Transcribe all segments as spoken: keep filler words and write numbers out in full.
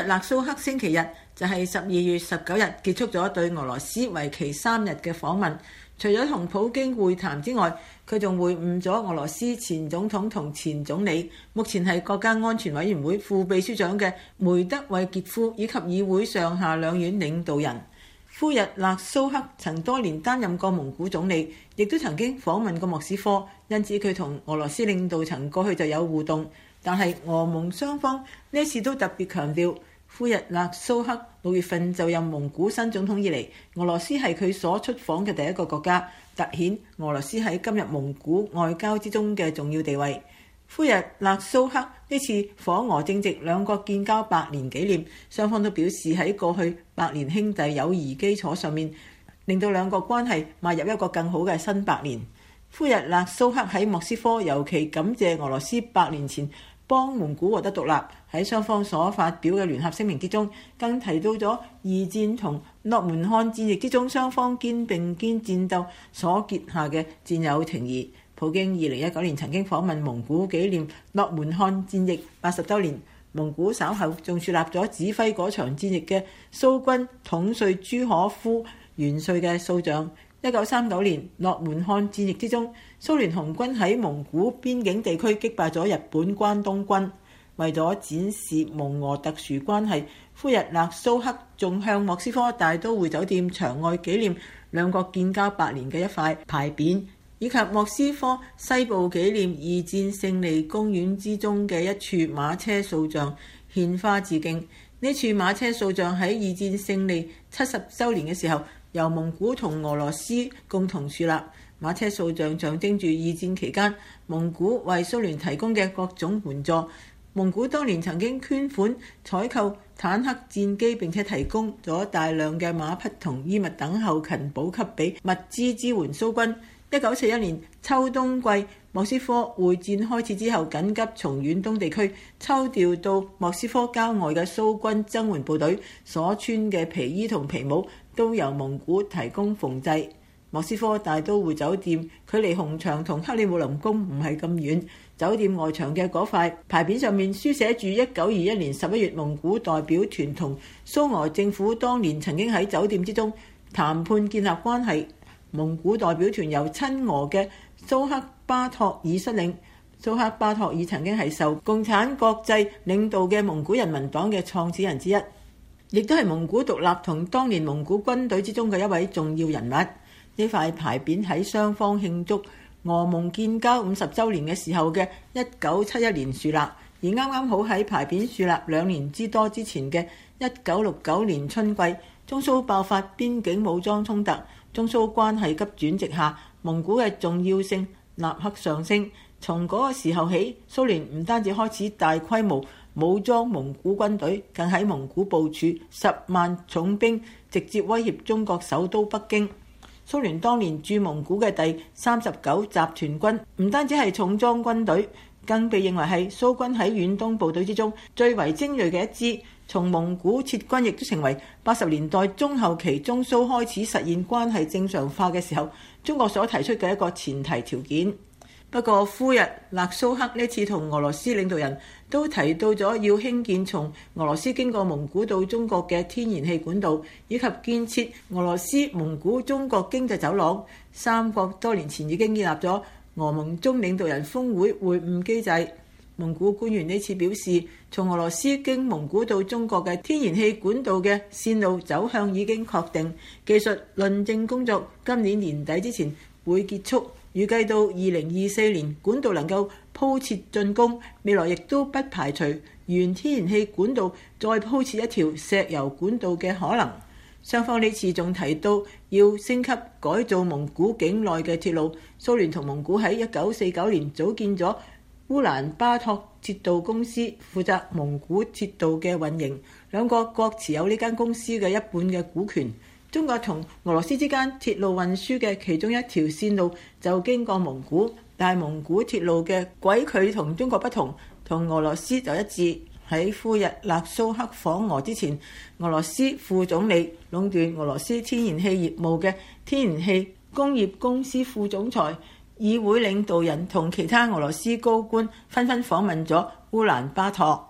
勒蘇克星期日就係十二月十九日結束咗對俄羅斯為期三日嘅訪問。除咗同普京會談之外，佢仲會晤咗俄羅斯前總統同前總理，目前係國家安全委員會副秘書長嘅梅德韋傑夫，以及議會上下兩院領導人。夫日勒蘇克曾多年擔任過蒙古總理，亦都曾經訪問過莫斯科，因此佢同俄羅斯領導層過去就有互動。但係俄蒙雙方呢次都特別強調，夫日勒蘇克六月份就任蒙古新總統以嚟，俄羅斯係佢所出訪嘅第一個國家，凸顯俄羅斯喺今日蒙古外交之中嘅重要地位。夫日勒蘇克呢次訪俄正值兩國建交百年紀念，雙方都表示喺過去百年兄弟友誼基礎上面，令到兩國關係邁入一個更好嘅新百年。夫日勒蘇克喺莫斯科尤其感謝俄羅斯百年前幫蒙古獲得獨立，喺雙方所發表嘅聯合聲明之中，更提到咗二戰同諾門漢戰役之中雙方肩並肩戰鬥所結下嘅戰友情誼。普京二零一九年曾經訪問蒙古紀念諾門漢戰役八十週年，蒙古稍後仲樹立咗指揮嗰場戰役嘅蘇軍統帥朱可夫元帥嘅塑像。一九三九年諾門漢戰役之中，蘇聯紅軍喺蒙古邊境地區擊敗咗日本關東軍。為咗展示蒙俄特殊關係，夫日勒蘇克仲向莫斯科大都會酒店場外紀念兩國建交百年嘅一塊牌匾，以及莫斯科西部紀念二戰勝利公園之中嘅一處馬車塑像獻花致敬。呢處馬車塑像喺二戰勝利七十週年嘅時候，由蒙古同俄羅斯共同樹立。馬車塑像象徵住二戰期間蒙古為蘇聯提供嘅各種援助。蒙古當年曾經捐款採購坦克戰機，並且提供咗大量嘅馬匹同衣物等後勤補給俾物資支援蘇軍。一九四一年秋冬季莫斯科會戰開始之後，緊急從遠東地區抽調到莫斯科郊外嘅蘇軍增援部隊所穿嘅皮衣同皮帽，都由蒙古提供縫製。莫斯科大都會酒店距離紅場同克里姆林宮唔係咁遠，酒店外牆嘅嗰塊牌匾上面書寫住一九二一年十一月蒙古代表團同蘇俄政府當年曾經喺酒店之中談判建立關係。蒙古代表團由親俄嘅蘇克巴托爾率領。蘇克巴托爾曾經係受共產國際領導嘅蒙古人民黨嘅創始人之一，亦都係蒙古獨立同當年蒙古軍隊之中嘅一位重要人物。呢塊牌匾喺雙方慶祝俄蒙建交五十週年嘅時候嘅一九七一年樹立，而啱啱好喺牌匾樹立兩年之多之前嘅一九六九年春季，中蘇爆發邊境武裝衝突，中蘇關係急轉直下，蒙古嘅重要性立刻上升。從嗰個時候起，蘇聯唔單止開始大規模武裝蒙古軍隊，更喺蒙古部署十萬重兵，直接威脅中國首都北京。蘇聯當年駐蒙古嘅第三十九集團軍唔單止係重裝軍隊，更被認為係蘇軍喺遠東部隊之中最為精銳嘅一支。從蒙古撤軍亦都成為八十年代中後期中蘇開始實現關係正常化嘅時候，中國所提出嘅一個前提條件。不過夫日勒蘇克呢次同俄羅斯領導人都提到咗要興建從俄羅斯經過蒙古到中國嘅天然氣管道，以及建設俄羅斯蒙古中國經濟走廊。三國多年前已經建立咗俄蒙中領導人峰會會晤機制。蒙古官員呢次表示，從俄羅斯經蒙古到中國嘅天然氣管道嘅線路走向已經確定，技術論證工作今年年底之前會結束。預計到二零二四年管道能夠鋪設竣工，未來亦都不排除原天然氣管道再鋪設一條石油管道嘅可能。雙方呢次仲提到要升級改造蒙古境內嘅鐵路。蘇聯同蒙古喺一九四九年組建咗烏蘭巴托鐵道公司，負責蒙古鐵道嘅運營，兩國各持有呢間公司嘅一半嘅股權。中國同俄羅斯之間鐵路運輸嘅其中一條線路就經過蒙古，但係蒙古鐵路嘅軌距同中國不同，同俄羅斯就一致。喺夫日勒蘇克訪俄之前，俄羅斯副總理、壟斷俄羅斯天然氣業務嘅天然氣工業公司副總裁、議會領導人同其他俄羅斯高官紛紛訪問咗烏蘭巴托。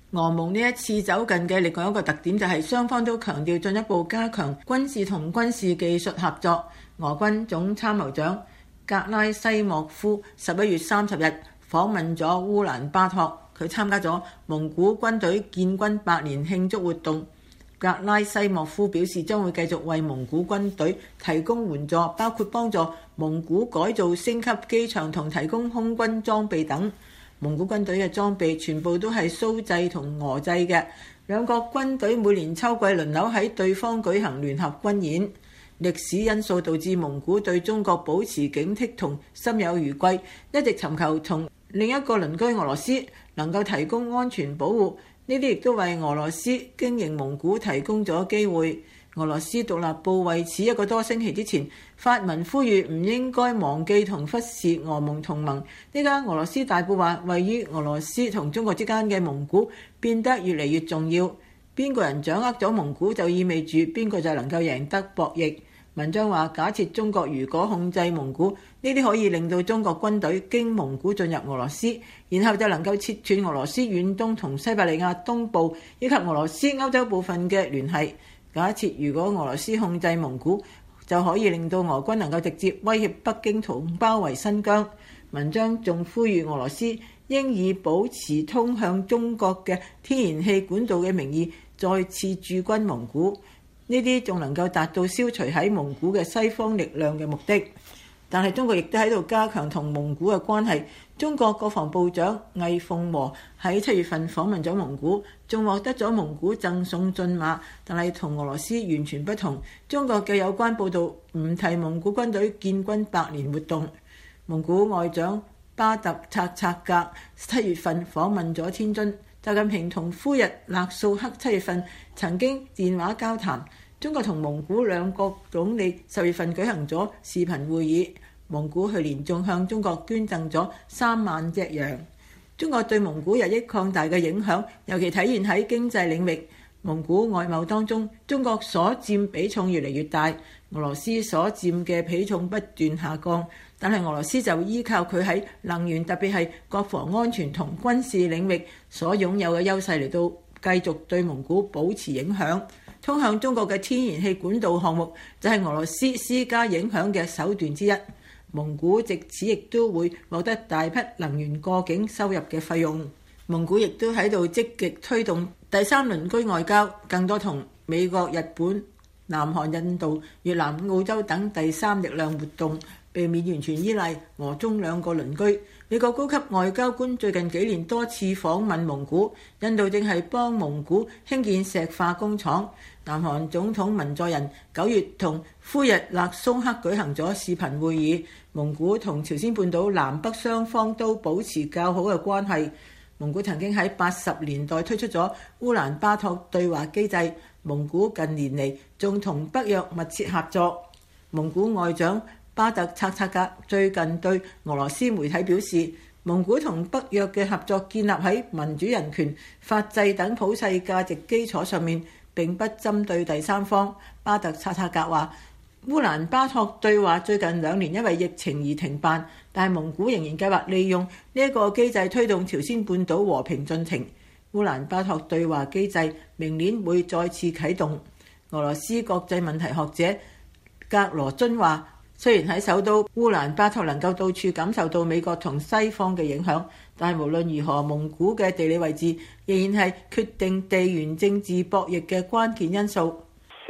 俄蒙呢一次走近嘅另外一個特點就係雙方都強調進一步加強軍事同軍事技術合作。俄軍總參謀長格拉西莫夫十一月三十日訪問咗烏蘭巴托，佢參加咗蒙古軍隊建軍百年慶祝活動。格拉西莫夫表示將會繼續為蒙古軍隊提供援助，包括幫助蒙古改造升級機場同提供空軍裝備等。蒙古軍隊嘅裝備全部都係蘇製同俄製嘅。兩國軍隊每年秋季輪流喺對方舉行聯合軍演。歷史因素導致蒙古對中國保持警惕同心有餘悸，一直尋求從另一個鄰居俄羅斯能夠提供安全保護。呢啲亦都為俄羅斯經營蒙古提供咗機會。俄羅斯獨立報為此一個多星期之前發文呼籲唔應該忘記同忽視俄蒙同盟。呢家俄羅斯大報話，位於俄羅斯同中國之間嘅蒙古變得越嚟越重要。邊個人掌握咗蒙古，就意味住邊個就能夠贏得博弈。文章話，假設中國如果控制蒙古，呢啲可以令到中國軍隊經蒙古進入俄羅斯，然後就能夠切斷俄羅斯遠東同西伯利亞東部以及俄羅斯歐洲部分嘅聯繫。假設如果俄羅斯控制蒙古，就可以令到俄軍能夠直接威脅北京同包圍新疆。文章仲呼籲俄羅斯應以保持通向中國嘅天然氣管道嘅名義再次駐軍蒙古。呢啲仲能夠達到消除喺蒙古嘅西方力量嘅目的，但係中國亦都喺度加強同蒙古嘅關係。中國國防部長魏鳳和喺七月份訪問咗蒙古，仲獲得咗蒙古贈送駿馬，但係同俄羅斯完全不同。中國嘅有關報導唔提蒙古軍隊建軍百年活動。蒙古外長巴特察察格七月份訪問咗天津。習近平同夫人勒素克七月份曾經電話交談。中國同蒙古兩國總理十月份舉行咗視頻會議。蒙古去年仲向中國捐贈咗三萬隻羊。中國對蒙古日益擴大嘅影響，尤其體現喺經濟領域。蒙古外貿當中，中國所佔比重越嚟越大，俄羅斯所佔嘅比重不斷下降。但係俄羅斯就依靠佢喺能源，特別係國防安全同軍事領域所擁有嘅優勢嚟到繼續對蒙古保持影響。通向中國嘅天然氣管道項目就係俄羅斯施加影響嘅手段之一。蒙古藉此亦都會獲得大批能源過境收入嘅費用。蒙古亦都喺度積極推動第三鄰居外交，更多同美國、日本、南韓、印度、越南、澳洲等第三力量活動，避免完全依賴俄中兩個鄰居。美國高級外交官最近幾年多次訪問蒙古，印度正係幫蒙古興建石化工廠。南韓總統文在寅九月同夫人勒松克舉行咗視頻會議。蒙古同朝鮮半島南北雙方都保持較好嘅關係。蒙古曾經喺八十年代推出咗烏蘭巴托對話機制。蒙古近年嚟仲同北約密切合作。蒙古外長巴特察察格最近對俄羅斯媒體表示，蒙古同北約嘅合作建立喺民主、人權、法治等普世價值基礎上面，並不針對第三方。巴特察察格話，烏蘭巴托對話最近兩年因為疫情而停辦，但係蒙古仍然計劃利用呢一個機制推動朝鮮半島和平進程。烏蘭巴托對話機制明年會再次啟動。俄羅斯國際問題學者格羅津話，雖然喺首都烏蘭巴托能夠到處感受到美國同西方嘅影響，但係無論如何，蒙古嘅地理位置仍然係決定地緣政治博弈嘅關鍵因素。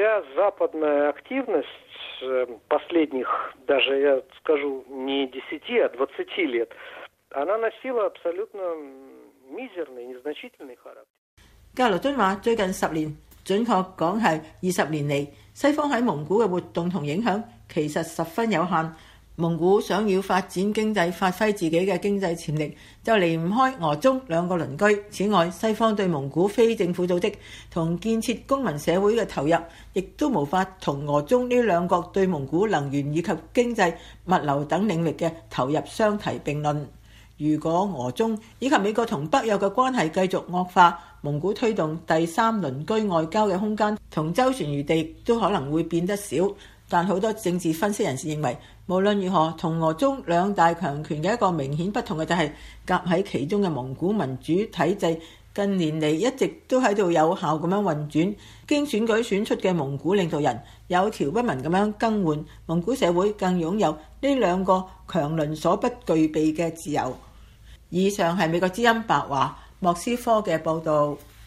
格羅津話，最近十年，準確講係二十年嚟，西方喺蒙古嘅活動同影響其實十分有限。蒙古想要發展經濟，發揮自己嘅經濟潛力，就離唔開俄中兩個鄰居。此外，西方對蒙古非政府組織同建設公民社會嘅投入，亦都無法同俄中呢兩國對蒙古能源以及經濟、物流等領域嘅投入相提並論。如果俄中以及美國同北約嘅關係繼續惡化，蒙古推動第三鄰居外交嘅空間同周旋餘地都可能會變得少。但好多政治分析人士認為，無論如何，同俄中兩大強權嘅一個明顯不同嘅就係夾喺其中嘅蒙古民主體制近年嚟一直都喺度有效咁樣運轉。經選舉選出嘅蒙古領導人有條不紊咁樣更換，蒙古社會更擁有呢兩個強鄰所不具備嘅自由。以上係美國之音白話莫斯科嘅報導。